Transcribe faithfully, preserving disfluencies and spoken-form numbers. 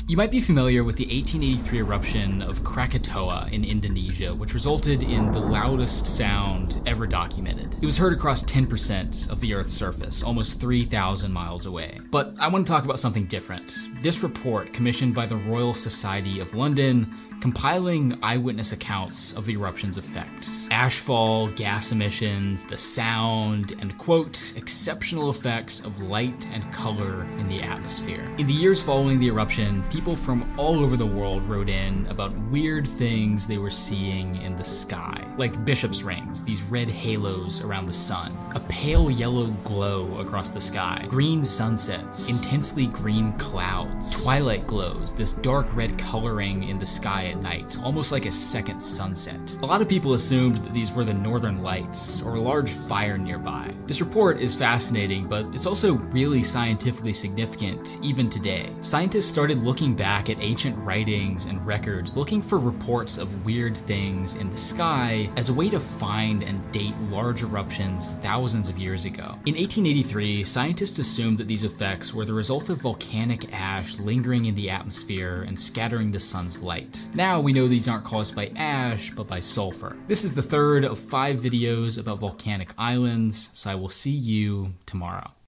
You might be familiar with the eighteen eighty-three eruption of Krakatoa in Indonesia, which resulted in the loudest sound ever documented. It was heard across ten percent of the Earth's surface, almost three thousand miles away. But I want to talk about something different. This report, commissioned by the Royal Society of London, compiling eyewitness accounts of the eruption's effects. Ashfall, gas emissions, the sound, and quote, exceptional effects of light and color in the atmosphere. In the years following the eruption, people from all over the world wrote in about weird things they were seeing in the sky, like bishop's rings, these red halos around the sun, a pale yellow glow across the sky, green sunsets, intensely green clouds, twilight glows, this dark red coloring in the sky at night, almost like a second sunset. A lot of people assumed that these were the northern lights or a large fire nearby. This report is fascinating, but it's also really scientifically significant even today. Scientists started looking back at ancient writings and records, looking for reports of weird things in the sky as a way to find and date large eruptions thousands of years ago. In eighteen eighty-three, scientists assumed that these effects were the result of volcanic ash lingering in the atmosphere and scattering the sun's light. Now we know these aren't caused by ash, but by sulfur. This is the third of five videos about volcanic islands, so I will see you tomorrow.